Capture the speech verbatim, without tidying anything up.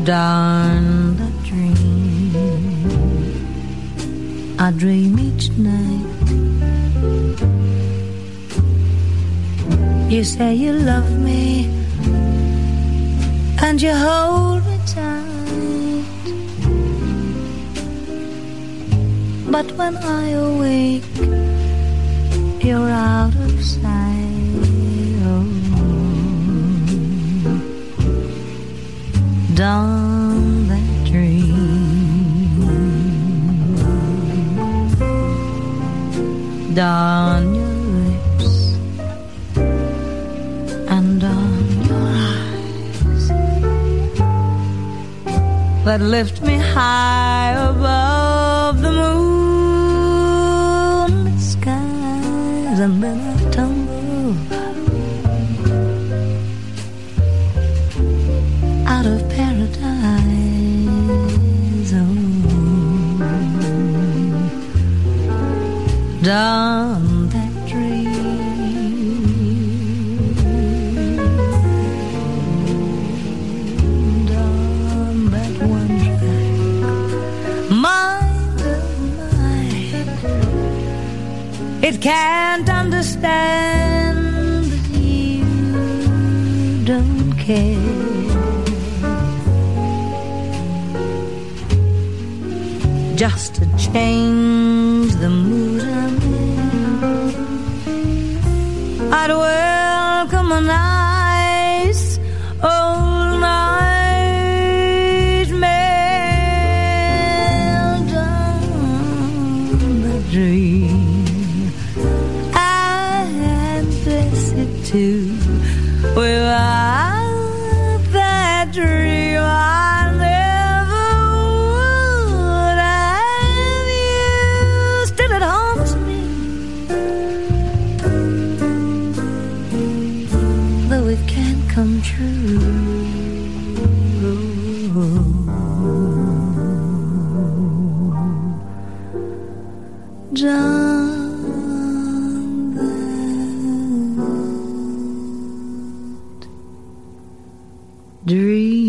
Darn that dream I dream each night. You say you love me and you hold me tight, but when I awake you're out of sight. Oh, darn that dream, darn your lips and darn your eyes that lift me high above the moonlit skies, and then I tumble out of paradise. Oh, darn that dream, darn that one track mind of mine. It can't understand that you don't care. Just to change the mood I'm in, I'd welcome a nice old nightmare. Down the dream I had blessed too. Without that dream I come true. Darn that dream.